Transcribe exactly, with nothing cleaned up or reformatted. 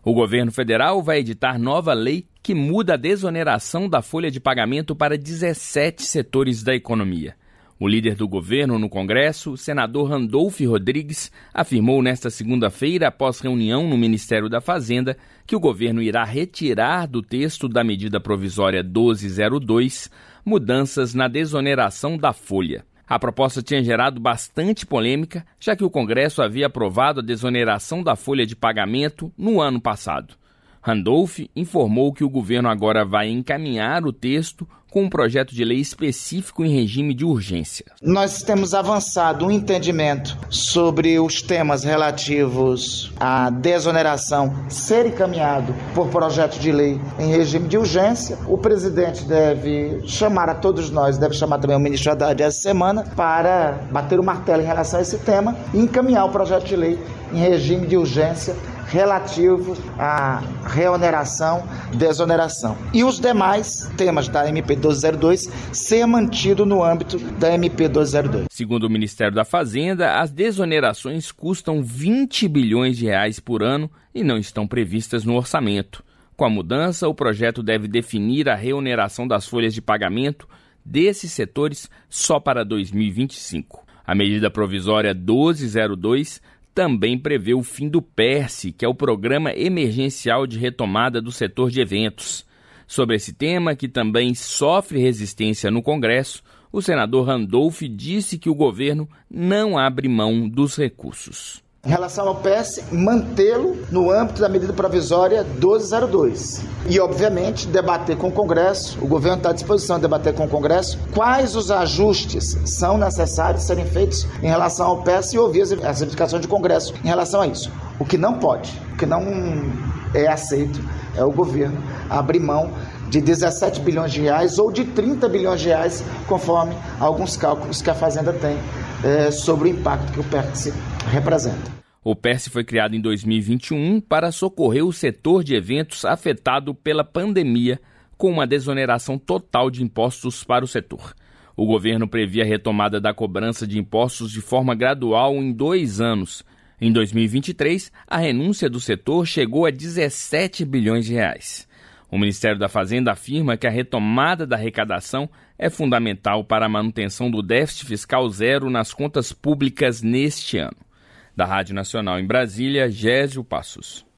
O governo federal vai editar nova lei que muda a desoneração da folha de pagamento para dezessete setores da economia. O líder do governo no Congresso, o senador Randolph Rodrigues, afirmou nesta segunda-feira, após reunião no Ministério da Fazenda, que o governo irá retirar do texto da medida provisória doze zero dois mudanças na desoneração da folha. A proposta tinha gerado bastante polêmica, já que o Congresso havia aprovado a desoneração da folha de pagamento no ano passado. Randolph informou que o governo agora vai encaminhar o texto com um projeto de lei específico em regime de urgência. Nós temos avançado um entendimento sobre os temas relativos à desoneração ser encaminhado por projeto de lei em regime de urgência. O presidente deve chamar a todos nós, deve chamar também o ministro Haddad essa semana para bater o martelo em relação a esse tema e encaminhar o projeto de lei em regime de urgência relativo à reoneração, desoneração. E os demais temas da M P doze zero dois ser mantido no âmbito da M P doze zero dois. Segundo o Ministério da Fazenda, as desonerações custam vinte bilhões de reais por ano e não estão previstas no orçamento. Com a mudança, o projeto deve definir a reoneração das folhas de pagamento desses setores só para dois mil e vinte e cinco. A medida provisória doze zero dois também prevê o fim do PERSE, que é o Programa Emergencial de Retomada do Setor de Eventos. Sobre esse tema, que também sofre resistência no Congresso, o senador Randolph disse que o governo não abre mão dos recursos. Em relação ao PERSE, mantê-lo no âmbito da medida provisória doze zero dois. E, obviamente, debater com o Congresso, o governo está à disposição de debater com o Congresso quais os ajustes são necessários serem feitos em relação ao PERSE e ouvir as reivindicações do Congresso em relação a isso. O que não pode, o que não é aceito é o governo abrir mão de dezessete bilhões de reais ou de trinta bilhões de reais, conforme alguns cálculos que a Fazenda tem é, sobre o impacto que o PERSE representa. O PERSE foi criado em dois mil e vinte e um para socorrer o setor de eventos afetado pela pandemia, com uma desoneração total de impostos para o setor. O governo previa a retomada da cobrança de impostos de forma gradual em dois anos. Em dois mil e vinte e três, a renúncia do setor chegou a dezessete bilhões de reais. O Ministério da Fazenda afirma que a retomada da arrecadação é fundamental para a manutenção do déficit fiscal zero nas contas públicas neste ano. Da Rádio Nacional em Brasília, Gésio Passos.